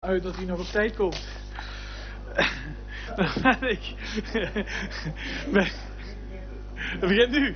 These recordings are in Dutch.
Uit dat hij nog op tijd komt. Dan ben ik. Het begint nu.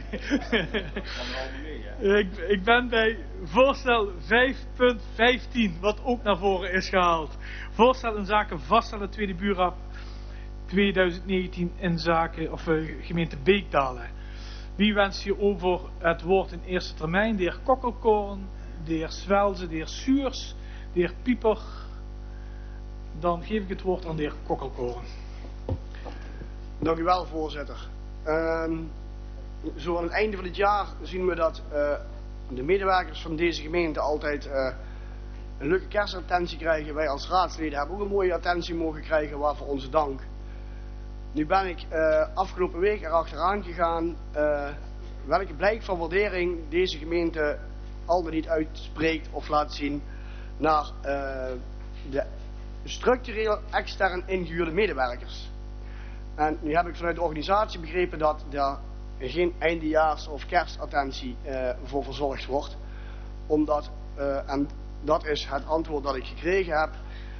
Ik ben bij voorstel 5.15, wat ook naar voren is gehaald. Voorstel in zaken vaststellen tweede buurrap 2019 in zaken gemeente Beekdalen. Wie wenst hierover het woord in eerste termijn? De heer Kokkelkoorn, de heer Swelze, de heer Suurs, de heer Pieper. Dan geef ik het woord aan de heer Kokkelkoorn. Dank u wel, voorzitter. Zo aan het einde van het jaar zien we dat de medewerkers van deze gemeente altijd een leuke kerstattentie krijgen. Wij als raadsleden hebben ook een mooie attentie mogen krijgen, waarvoor onze dank. Nu ben ik afgelopen week erachteraan gegaan welke blijk van waardering deze gemeente al dan niet uitspreekt of laat zien naar de structureel extern ingehuurde medewerkers. En nu heb ik vanuit de organisatie begrepen dat daar geen eindejaars- of kerstattentie voor verzorgd wordt. Omdat, en dat is het antwoord dat ik gekregen heb,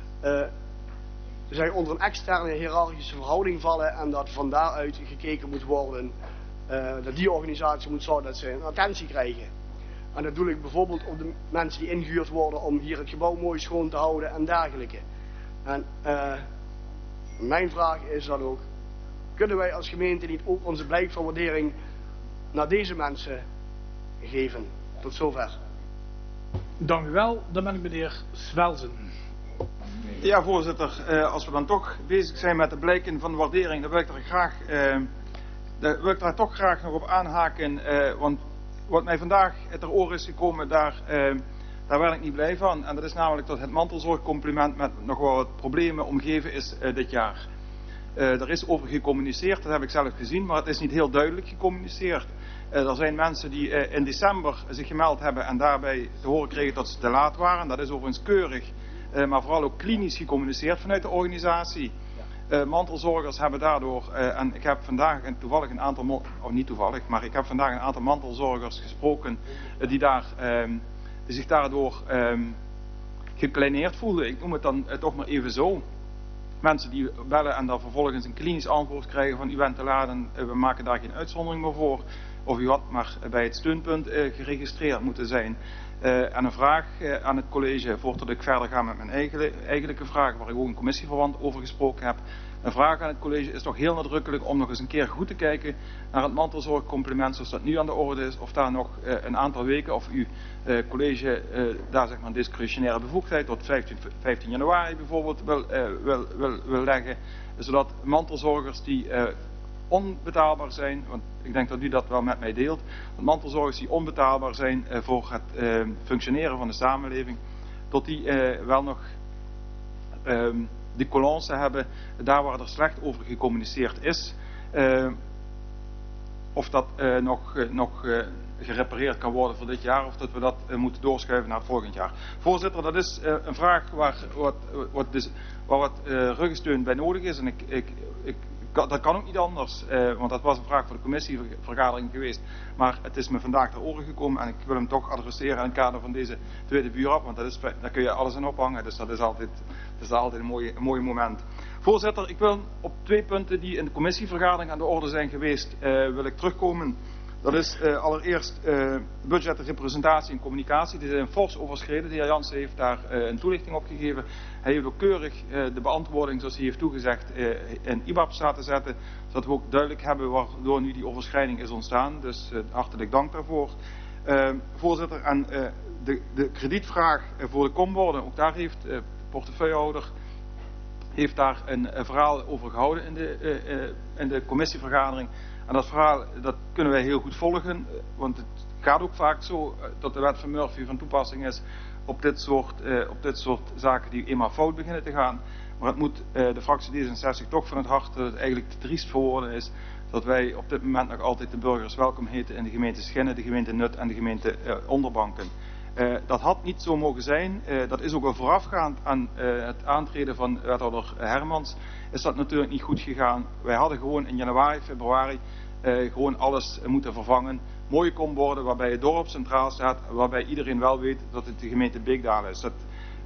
zij onder een externe hiërarchische verhouding vallen en dat van daaruit gekeken moet worden dat die organisatie moet zorgen dat ze een attentie krijgen. En dat doe ik bijvoorbeeld op de mensen die ingehuurd worden om hier het gebouw mooi schoon te houden en dergelijke. En mijn vraag is dan ook, kunnen wij als gemeente niet ook onze blijk van waardering naar deze mensen geven? Tot zover. Dank u wel. Dan ben ik bij de heer Swelzen. Ja, voorzitter, als we dan toch bezig zijn met de blijken van waardering, dan wil ik daar toch graag nog op aanhaken, want wat mij vandaag ter oren is gekomen, daar werd ik niet blij van. En dat is namelijk dat het mantelzorgcompliment met nog wel wat problemen omgeven is dit jaar. Er is over gecommuniceerd, dat heb ik zelf gezien, maar het is niet heel duidelijk gecommuniceerd. Er zijn mensen die in december zich gemeld hebben en daarbij te horen kregen dat ze te laat waren. Dat is overigens keurig, maar vooral ook klinisch gecommuniceerd vanuit de organisatie. Mantelzorgers hebben daardoor, en ik heb vandaag toevallig een aantal, of niet toevallig, maar ik heb vandaag een aantal mantelzorgers gesproken die zich daardoor gekleineerd voelden. Ik noem het dan toch maar even zo. Mensen die bellen en dan vervolgens een klinisch antwoord krijgen van u bent te laat en we maken daar geen uitzondering meer voor. Of u had maar bij het steunpunt geregistreerd moeten zijn. En een vraag aan het college, voordat ik verder ga met mijn eigenlijke vraag, waar ik ook een commissieverband over gesproken heb. Een vraag aan het college is toch heel nadrukkelijk om nog eens een keer goed te kijken naar het mantelzorgcompliment zoals dat nu aan de orde is. Of daar nog een aantal weken, of uw college daar zeg maar een discretionaire bevoegdheid tot 15 januari bijvoorbeeld wil leggen. Zodat mantelzorgers die onbetaalbaar zijn, want ik denk dat u dat wel met mij deelt, dat mantelzorgers die onbetaalbaar zijn voor het functioneren van de samenleving, tot die wel nog die colonse hebben, daar waar er slecht over gecommuniceerd is, of dat nog gerepareerd kan worden voor dit jaar, of dat we dat moeten doorschuiven naar het volgend jaar. Voorzitter, dat is een vraag waar wat ruggensteun bij nodig is en dat kan ook niet anders, want dat was een vraag voor de commissievergadering geweest. Maar het is me vandaag ter oren gekomen en ik wil hem toch adresseren in het kader van deze tweede buurrap, want daar kun je alles in ophangen. Dus dat is altijd een mooi moment. Voorzitter, ik wil op 2 punten die in de commissievergadering aan de orde zijn geweest, wil ik terugkomen. Dat is allereerst budget, representatie en communicatie. Die zijn fors overschreden. De heer Jansen heeft daar een toelichting op gegeven. Hij heeft ook keurig de beantwoording zoals hij heeft toegezegd in IBABS laten zetten. Zodat we ook duidelijk hebben waardoor nu die overschrijding is ontstaan. Dus hartelijk dank daarvoor. Voorzitter, en de kredietvraag voor de komborden. Ook daar heeft de portefeuillehouder daar een verhaal over gehouden in de commissievergadering. En dat verhaal dat kunnen wij heel goed volgen, want het gaat ook vaak zo dat de wet van Murphy van toepassing is op dit soort zaken die eenmaal fout beginnen te gaan. Maar het moet de fractie D66 toch van het hart dat het eigenlijk te triest voor woorden is dat wij op dit moment nog altijd de burgers welkom heten in de gemeente Schinnen, de gemeente Nut en de gemeente Onderbanken. Dat had niet zo mogen zijn. Dat is ook al voorafgaand aan het aantreden van wethouder Hermans. Is dat natuurlijk niet goed gegaan. Wij hadden gewoon in januari, februari gewoon alles moeten vervangen. Mooie komborden waarbij het dorp centraal staat. Waarbij iedereen wel weet dat het de gemeente Beekdalen is.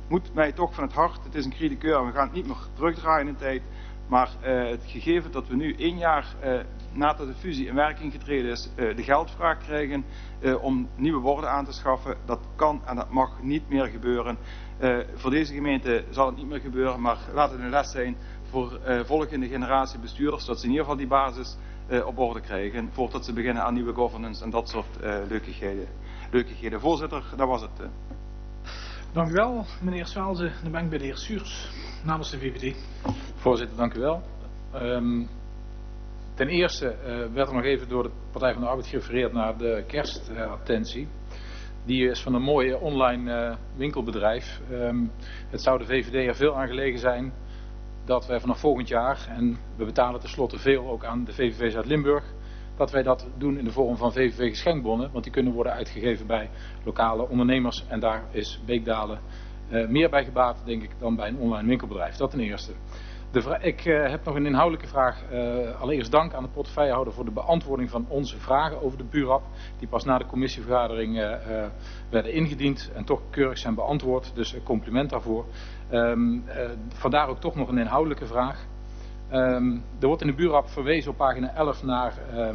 moet mij toch van het hart, het is een cri de cœur, we gaan het niet meer terugdraaien in de tijd, maar het gegeven dat we nu 1 jaar nadat de fusie in werking getreden is, de geldvraag krijgen om nieuwe borden aan te schaffen, dat kan en dat mag niet meer gebeuren. Voor deze gemeente zal het niet meer gebeuren, maar laat het een les zijn voor volgende generatie bestuurders, dat ze in ieder geval die basis op orde krijgen, voordat ze beginnen aan nieuwe governance en dat soort leukigheden. Voorzitter, dat was het. Dank u wel, meneer Swaalse. Dan ben ik bij de heer Suurs, namens de VVD. Voorzitter, dank u wel. Ten eerste werd er nog even door de Partij van de Arbeid gerefereerd naar de kerstattentie. Die is van een mooie online winkelbedrijf. Het zou de VVD er veel aan gelegen zijn dat wij vanaf volgend jaar, en we betalen tenslotte veel ook aan de VVV Zuid-Limburg, dat wij dat doen in de vorm van VVV geschenkbonnen, want die kunnen worden uitgegeven bij lokale ondernemers en daar is Beekdalen meer bij gebaat, denk ik, dan bij een online winkelbedrijf. Dat ten eerste. Ik heb nog een inhoudelijke vraag. Allereerst dank aan de portefeuillehouder voor de beantwoording van onze vragen over de BURAP, die pas na de commissievergadering werden ingediend en toch keurig zijn beantwoord, dus een compliment daarvoor. Vandaar ook toch nog een inhoudelijke vraag. Er wordt in de BURAP verwezen op pagina 11 naar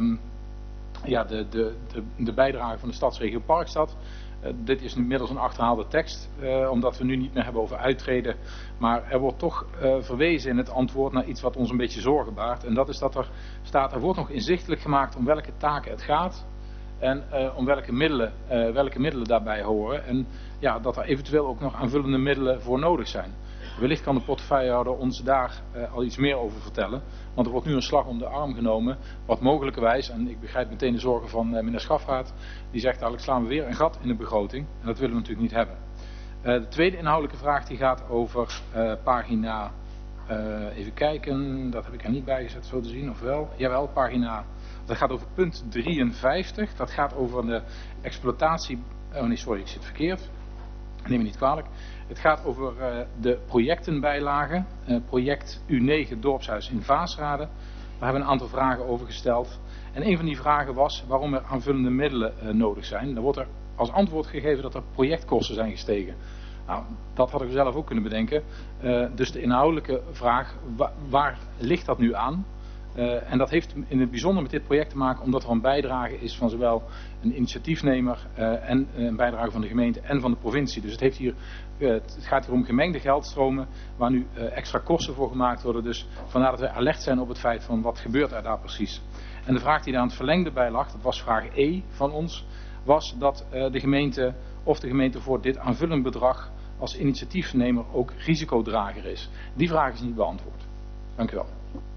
de bijdrage van de stadsregio Parkstad. Dit is inmiddels een achterhaalde tekst, omdat we nu niet meer hebben over uittreden. Maar er wordt toch verwezen in het antwoord naar iets wat ons een beetje zorgen baart. En dat is dat er staat, er wordt nog inzichtelijk gemaakt om welke taken het gaat. En om welke middelen daarbij horen. En ja, dat er eventueel ook nog aanvullende middelen voor nodig zijn. Wellicht kan de portefeuillehouder ons daar al iets meer over vertellen. Want er wordt nu een slag om de arm genomen. Wat mogelijkerwijs, en ik begrijp meteen de zorgen van meneer Schafraat. Die zegt eigenlijk slaan we weer een gat in de begroting. En dat willen we natuurlijk niet hebben. De tweede inhoudelijke vraag die gaat over pagina... even kijken, dat heb ik er niet bij gezet zo te zien, of wel? Jawel, pagina... Dat gaat over punt 53. Dat gaat over de exploitatie... Oh nee, sorry, ik zit verkeerd. Neem me niet kwalijk. Het gaat over de projectenbijlagen. Project U9 Dorpshuis in Vaasrade. Daar hebben we een aantal vragen over gesteld. En een van die vragen was waarom er aanvullende middelen nodig zijn. Dan wordt er als antwoord gegeven dat er projectkosten zijn gestegen. Nou, dat hadden we zelf ook kunnen bedenken. Dus de inhoudelijke vraag, waar ligt dat nu aan? En dat heeft in het bijzonder met dit project te maken omdat er een bijdrage is van zowel een initiatiefnemer en een bijdrage van de gemeente en van de provincie. Dus het gaat hier om gemengde geldstromen waar nu extra kosten voor gemaakt worden. Dus vandaar dat wij alert zijn op het feit van wat gebeurt er daar precies. En de vraag die daar aan het verlengde bij lag, dat was vraag E van ons, was dat de gemeente voor dit aanvullend bedrag als initiatiefnemer ook risicodrager is. Die vraag is niet beantwoord. Dank u wel.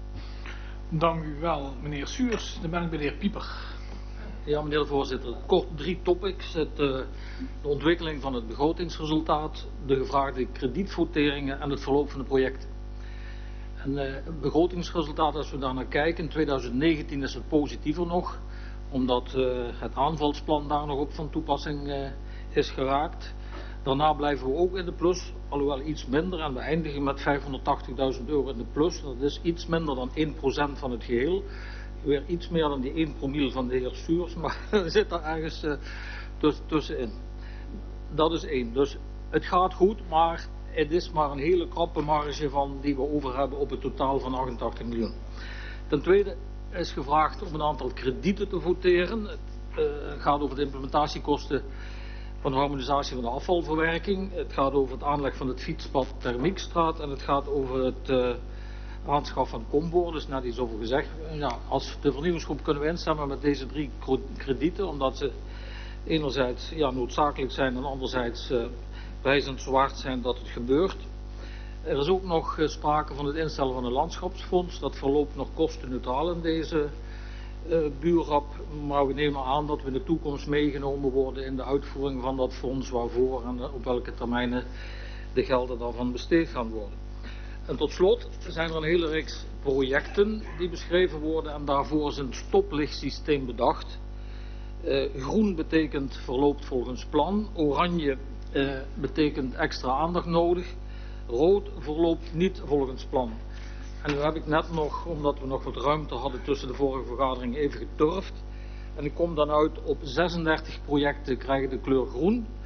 Dank u wel, meneer Suurs. Dan ben ik bij de heer Pieper. Ja, meneer de voorzitter. Kort 3 topics. De ontwikkeling van het begrotingsresultaat, de gevraagde kredietverteringen en het verloop van de projecten. En het begrotingsresultaat, als we daar naar kijken, in 2019 is het positiever nog, omdat het aanvalsplan daar nog op van toepassing is geraakt. Daarna blijven we ook in de plus, alhoewel iets minder, en we eindigen met €580.000 in de plus. Dat is iets minder dan 1% van het geheel. Weer iets meer dan die 1 promille van de heer Suurs, maar er zit daar ergens tussenin. Dat is 1. Dus het gaat goed, maar het is maar een hele krappe marge die we over hebben op het totaal van 88 miljoen. Ten tweede is gevraagd om een aantal kredieten te voteren. Het gaat over de implementatiekosten van de harmonisatie van de afvalverwerking. Het gaat over het aanleg van het fietspad Thermiekstraat en het gaat over het aanschaf van komboor. Dus net iets over gezegd. Ja, als de vernieuwingsgroep kunnen we instemmen met deze 3 kredieten, omdat ze enerzijds noodzakelijk zijn en anderzijds wijzend waard zijn dat het gebeurt. Er is ook nog sprake van het instellen van een landschapsfonds. Dat verloopt nog kostenneutraal in deze BURAP, maar we nemen aan dat we in de toekomst meegenomen worden in de uitvoering van dat fonds, waarvoor en op welke termijnen de gelden daarvan besteed gaan worden. En tot slot zijn er een hele reeks projecten die beschreven worden en daarvoor is een stoplichtsysteem bedacht. Groen betekent verloopt volgens plan, oranje betekent extra aandacht nodig, rood verloopt niet volgens plan. En nu heb ik net nog, omdat we nog wat ruimte hadden tussen de vorige vergadering, even geturfd. En ik kom dan uit op 36 projecten krijgen de kleur groen.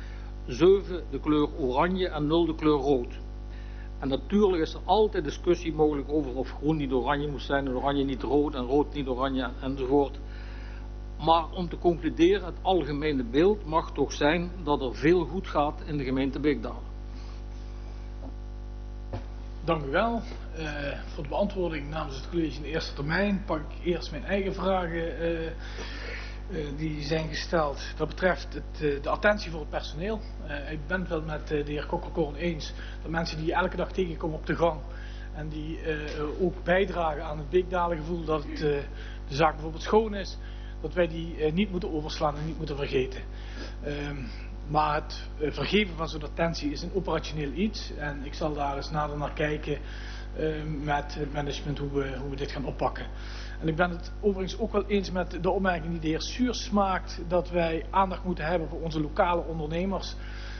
7 de kleur oranje en 0 de kleur rood. En natuurlijk is er altijd discussie mogelijk over of groen niet oranje moet zijn en oranje niet rood en rood niet oranje enzovoort. Maar om te concluderen, het algemene beeld mag toch zijn dat er veel goed gaat in de gemeente Beekdalen. Dank u wel. Voor de beantwoording namens het college in de eerste termijn pak ik eerst mijn eigen vragen die zijn gesteld. Dat betreft de attentie voor het personeel. Ik ben het wel met de heer Kokkelkorn eens dat mensen die je elke dag tegenkomen op de gang en die ook bijdragen aan het Beekdalengevoel dat de zaak bijvoorbeeld schoon is, dat wij die niet moeten overslaan en niet moeten vergeten. Maar het vergeven van zo'n attentie is een operationeel iets en ik zal daar eens nader naar kijken met het management hoe we dit gaan oppakken. En ik ben het overigens ook wel eens met de opmerking die de heer Suurs maakt, dat wij aandacht moeten hebben voor onze lokale ondernemers.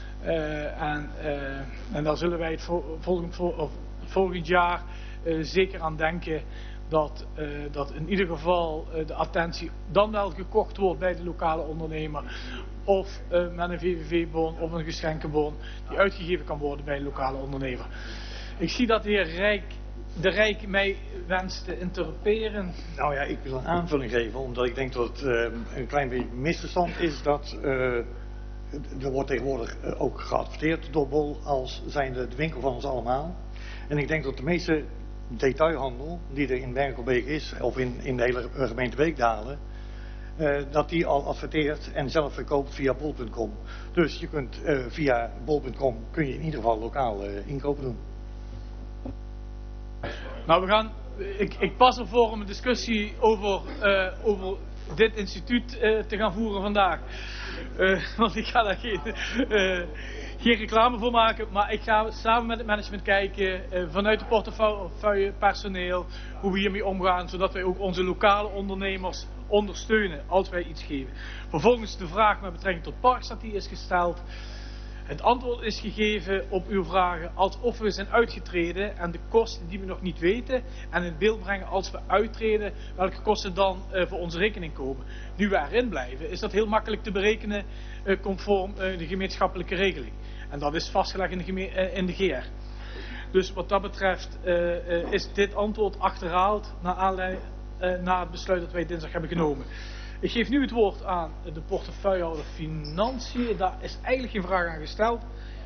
En daar zullen wij het volgend jaar zeker aan denken dat in ieder geval de attentie dan wel gekocht wordt bij de lokale ondernemer. Of met een VVV-bon of een geschenkenbon die uitgegeven kan worden bij een lokale ondernemer. Ik zie dat de heer De Rijk mij wenst te interrumperen. Nou ja, ik wil een aanvulling geven, omdat ik denk dat het een klein beetje misverstand is dat er wordt tegenwoordig ook geadverteerd door Bol als zijnde de winkel van ons allemaal. En ik denk dat de meeste detailhandel die er in Berkelbeek is, of in de hele gemeente Beekdalen, dat die al adverteert en zelf verkoopt via bol.com. Dus je kunt via bol.com kun je in ieder geval lokaal inkopen doen. Nou, ik pas ervoor om een discussie over dit instituut te gaan voeren vandaag. Want ik ga daar geen reclame voor maken, maar ik ga samen met het management kijken vanuit de portefeuille personeel hoe we hiermee omgaan, zodat wij ook onze lokale ondernemers ondersteunen als wij iets geven. Vervolgens de vraag met betrekking tot Parkstad die is gesteld. Het antwoord is gegeven op uw vragen alsof we zijn uitgetreden en de kosten die we nog niet weten en in beeld brengen als we uittreden, welke kosten dan voor onze rekening komen. Nu we erin blijven is dat heel makkelijk te berekenen conform de gemeenschappelijke regeling. En dat is vastgelegd in de GR. Dus wat dat betreft is dit antwoord achterhaald na het besluit dat wij dinsdag hebben genomen. Ik geef nu het woord aan de portefeuillehouder Financiën. Daar is eigenlijk geen vraag aan gesteld.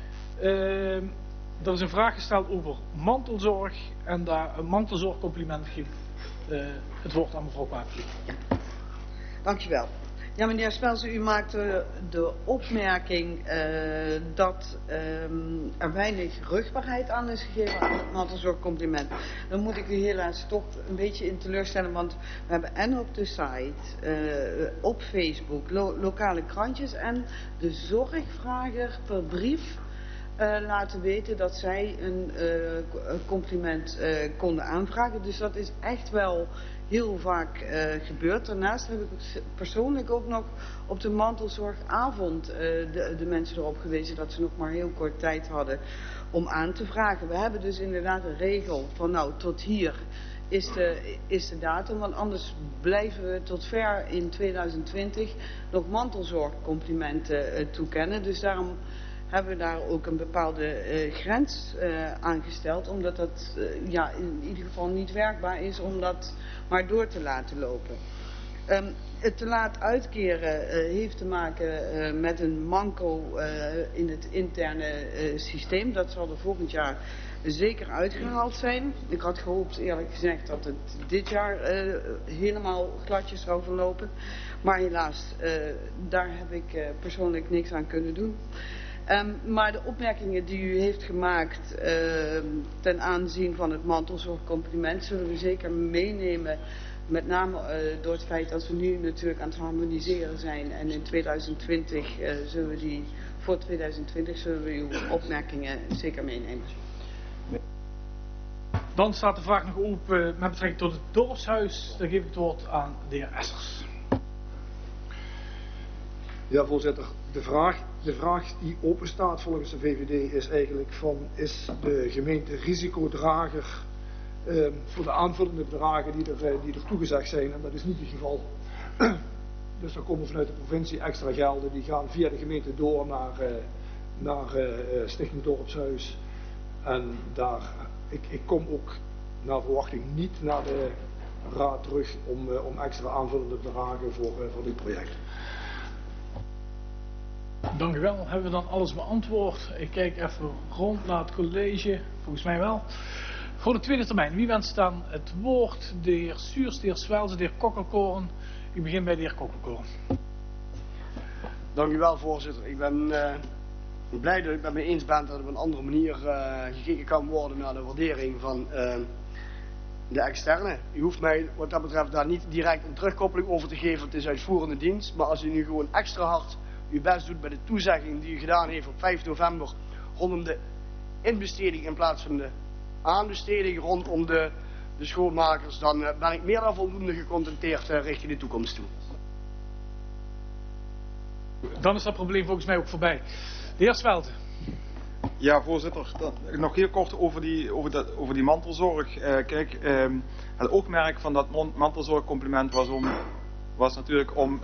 Er is een vraag gesteld over mantelzorg. En daar een mantelzorgcompliment geeft het woord aan mevrouw Paapje. Ja. Dankjewel. Ja, meneer Spelsen, u maakte de opmerking dat er weinig rugbaarheid aan is gegeven aan het mantelzorgcompliment. Dan moet ik u helaas toch een beetje in teleurstellen, want we hebben en op de site, op Facebook, lokale krantjes en de zorgvrager per brief laten weten dat zij een compliment konden aanvragen. Dus dat is echt wel heel vaak gebeurd. Daarnaast heb ik persoonlijk ook nog op de mantelzorgavond de mensen erop gewezen dat ze nog maar heel kort tijd hadden om aan te vragen. We hebben dus inderdaad een regel van nou tot hier is de datum, want anders blijven we tot ver in 2020 nog mantelzorgcomplimenten toekennen. Dus daarom hebben we daar ook een bepaalde grens aangesteld, omdat dat in ieder geval niet werkbaar is om dat maar door te laten lopen. Het te laat uitkeren heeft te maken met een manco in het interne systeem. Dat zal er volgend jaar zeker uitgehaald zijn. Ik had gehoopt eerlijk gezegd dat het dit jaar helemaal gladjes zou verlopen. Maar helaas, daar heb ik persoonlijk niks aan kunnen doen. Maar de opmerkingen die u heeft gemaakt ten aanzien van het mantelzorgcompliment zullen we zeker meenemen. Met name door het feit dat we nu natuurlijk aan het harmoniseren zijn. En in 2020 voor 2020 zullen we uw opmerkingen zeker meenemen. Dan staat de vraag nog open met betrekking tot het dorpshuis. Dan geef ik het woord aan de heer Essers. Ja, voorzitter. De vraag die open staat volgens de VVD is eigenlijk is de gemeente risicodrager voor de aanvullende bedragen die er toegezegd zijn. En dat is niet het geval. Dus er komen vanuit de provincie extra gelden. Die gaan via de gemeente door naar Stichting Dorpshuis. En ik kom ook naar verwachting niet naar de raad terug om extra aanvullende bedragen voor dit project. Dank u wel. Hebben we dan alles beantwoord? Ik kijk even rond naar het college. Volgens mij wel. Voor de tweede termijn, wie wenst dan het woord? De heer Suurs, de heer Swelse, de heer Kokkelkoorn. Ik begin bij de heer Kokkelkoorn. Dank u wel, voorzitter. Ik ben blij dat ik het met me eens ben dat er op een andere manier gekeken kan worden naar de waardering van de externe. U hoeft mij wat dat betreft daar niet direct een terugkoppeling over te geven. Het is uitvoerende dienst. Maar als u nu gewoon extra hard uw best doet bij de toezegging die u gedaan heeft op 5 november rondom de inbesteding in plaats van de aanbesteding rondom de schoonmakers, dan ben ik meer dan voldoende gecontenteerd richting de toekomst toe. Dan is dat probleem volgens mij ook voorbij. De heer Svelte. Ja, voorzitter. Nog heel kort over die mantelzorg. Kijk, het oogmerk van dat mantelzorgcompliment was natuurlijk om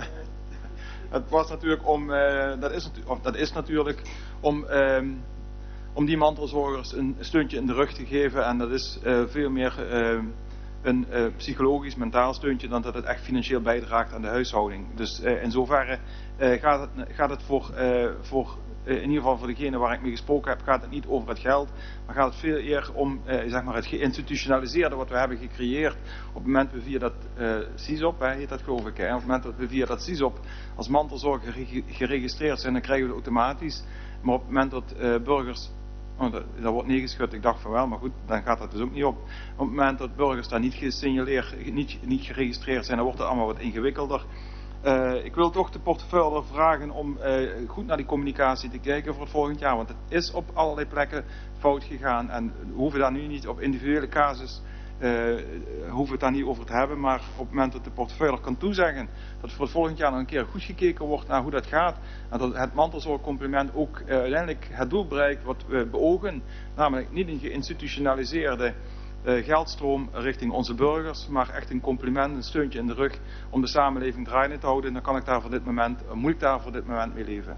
die mantelzorgers een steuntje in de rug te geven. En dat is veel meer een psychologisch, mentaal steuntje dan dat het echt financieel bijdraagt aan de huishouding. Dus in zoverre gaat het voor in ieder geval voor degene waar ik mee gesproken heb, gaat het niet over het geld, maar gaat het veel eer om zeg maar het geïnstitutionaliseerde wat we hebben gecreëerd. Op het moment dat we via dat SISOP, heet dat geloof ik, op het moment dat we via dat SISOP als mantelzorger geregistreerd zijn, dan krijgen we het automatisch. Maar op het moment dat burgers, dat wordt nee geschud, ik dacht van wel, maar goed, dan gaat dat dus ook niet op. Op het moment dat burgers daar niet gesignaleerd, niet geregistreerd zijn, dan wordt het allemaal wat ingewikkelder. Ik wil toch de portefeuille vragen om goed naar die communicatie te kijken voor het volgend jaar. Want het is op allerlei plekken fout gegaan. En we hoeven daar nu niet op individuele casus hoeven het daar niet over te hebben. Maar op het moment dat de portefeuille kan toezeggen dat voor het volgend jaar nog een keer goed gekeken wordt naar hoe dat gaat. En dat het mantelzorgcompliment ook uiteindelijk het doel bereikt wat we beogen. Namelijk niet een geïnstitutionaliseerde geldstroom richting onze burgers, maar echt een compliment, een steuntje in de rug om de samenleving draaiende te houden. Dan moet ik daar voor dit moment mee leven.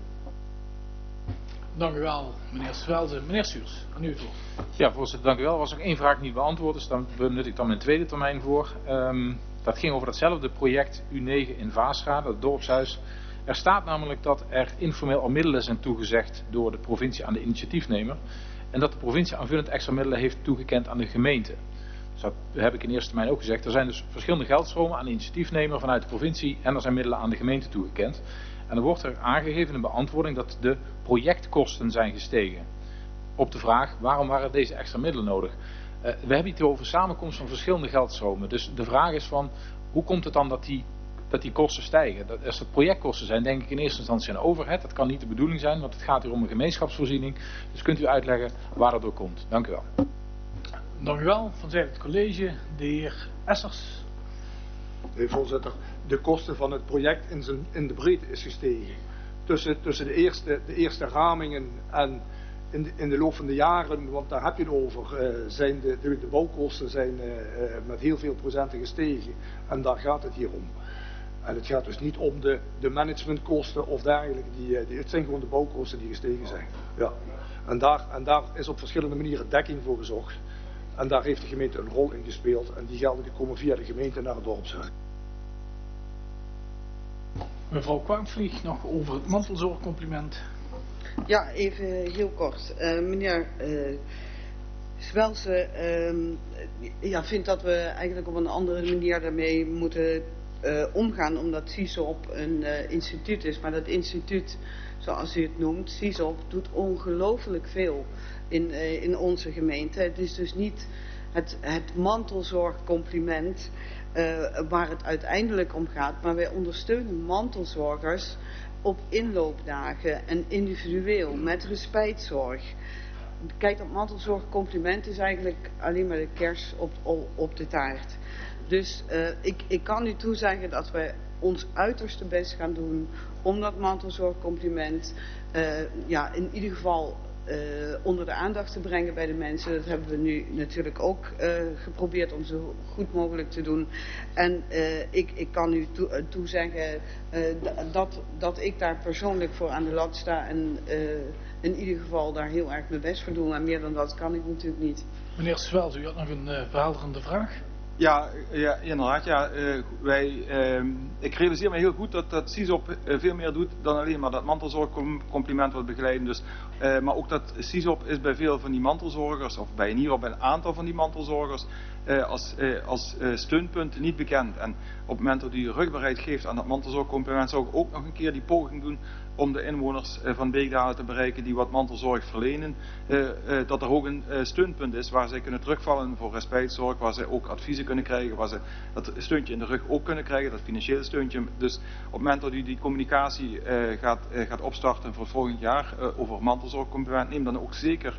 Dank u wel, meneer Swelse. Meneer Suurs, aan u het woord. Ja, voorzitter, dank u wel. Er was nog één vraag niet beantwoord, dus daar benut ik dan mijn tweede termijn voor. Dat ging over datzelfde project U9 in Vaasschade, het dorpshuis. Er staat namelijk dat er informeel al middelen zijn toegezegd door de provincie aan de initiatiefnemer. En dat de provincie aanvullend extra middelen heeft toegekend aan de gemeente. Dus dat heb ik in eerste termijn ook gezegd. Er zijn dus verschillende geldstromen aan de initiatiefnemer vanuit de provincie en er zijn middelen aan de gemeente toegekend. En er wordt er aangegeven in beantwoording dat de projectkosten zijn gestegen. Op de vraag, waarom waren deze extra middelen nodig? We hebben het over samenkomst van verschillende geldstromen. Dus de vraag is van, hoe komt het dan dat die kosten stijgen? Als het projectkosten zijn, denk ik in eerste instantie aan overheid. Dat kan niet de bedoeling zijn, want het gaat hier om een gemeenschapsvoorziening. Dus kunt u uitleggen waar dat door komt. Dank u wel. Dank u wel. Vanzijde het college, de heer Essers. Nee, voorzitter, de kosten van het project in de breedte is gestegen. Tussen de eerste ramingen en in de loop van de jaren, want daar heb je het over, zijn de bouwkosten zijn met heel veel procenten gestegen. En daar gaat het hier om. En het gaat dus niet om de managementkosten of dergelijke. Het zijn gewoon de bouwkosten die gestegen zijn. Ja. En daar is op verschillende manieren dekking voor gezocht. En daar heeft de gemeente een rol in gespeeld. En die gelden die komen via de gemeente naar het dorpshuis. Mevrouw Kwartvlieg, nog over het mantelzorgcompliment. Ja, even heel kort. Meneer Swelse vindt dat we eigenlijk op een andere manier daarmee moeten omgaan, omdat SISOP een instituut is. Maar dat instituut, zoals u het noemt, SISOP, doet ongelooflijk veel in onze gemeente. Het is dus niet het mantelzorgcompliment waar het uiteindelijk om gaat, maar wij ondersteunen mantelzorgers op inloopdagen en individueel met respijtzorg. Kijk, dat mantelzorgcompliment is eigenlijk alleen maar de kers op de taart. Dus ik kan u toezeggen dat we ons uiterste best gaan doen om dat mantelzorgcompliment in ieder geval onder de aandacht te brengen bij de mensen. Dat hebben we nu natuurlijk ook geprobeerd om zo goed mogelijk te doen. En ik kan u toezeggen dat ik daar persoonlijk voor aan de lat sta en in ieder geval daar heel erg mijn best voor doe. Maar meer dan dat kan ik natuurlijk niet. Meneer Swels, u had nog een verhelderende vraag? Ja, inderdaad. Ja, ik realiseer me heel goed dat CISOP veel meer doet dan alleen maar dat mantelzorgcompliment wat begeleiden. Dus, maar ook dat CISOP is bij veel van die mantelzorgers, of bij in ieder geval bij een aantal van die mantelzorgers, als steunpunt niet bekend. En op het moment dat u rugbaarheid geeft aan dat mantelzorgcompliment, zou ik ook nog een keer die poging doen om de inwoners van Beekdalen te bereiken die wat mantelzorg verlenen, dat er ook een steunpunt is waar zij kunnen terugvallen voor respijtzorg, waar zij ook adviezen kunnen krijgen, waar ze dat steuntje in de rug ook kunnen krijgen, dat financiële steuntje. Dus op het moment dat u die communicatie gaat opstarten voor volgend jaar over mantelzorgcompliment, neem dan ook zeker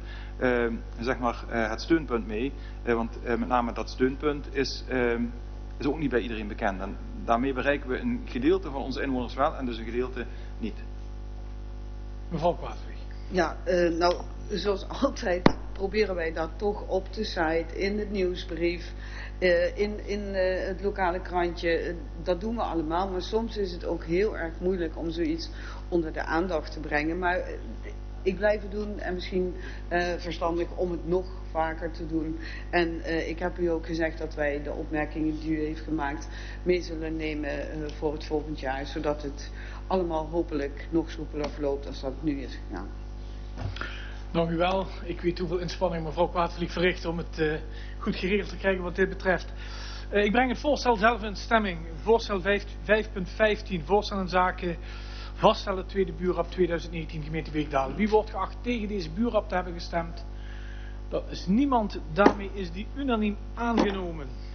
het steunpunt mee, want met name dat steunpunt is ook niet bij iedereen bekend. En daarmee bereiken we een gedeelte van onze inwoners wel en dus een gedeelte niet. Mevrouw Kwaadweg. Ja, nou, zoals altijd proberen wij dat toch op de site, in het nieuwsbrief, in het lokale krantje. Dat doen we allemaal, maar soms is het ook heel erg moeilijk om zoiets onder de aandacht te brengen. Maar ik blijf het doen en misschien verstandig om het nog vaker te doen. En ik heb u ook gezegd dat wij de opmerkingen die u heeft gemaakt mee zullen nemen voor het volgend jaar, zodat het allemaal hopelijk nog soepeler verloopt als dat het nu is gegaan. Dank u wel. Ik weet hoeveel inspanning mevrouw Kwaadvlieg verricht om het goed geregeld te krijgen wat dit betreft. Ik breng het voorstel zelf in stemming. Voorstel 5.15. Voorstel in zaken vaststellen tweede buurrap 2019 gemeente Beekdalen. Wie wordt geacht tegen deze buurrap te hebben gestemd? Dat is niemand. Daarmee is die unaniem aangenomen.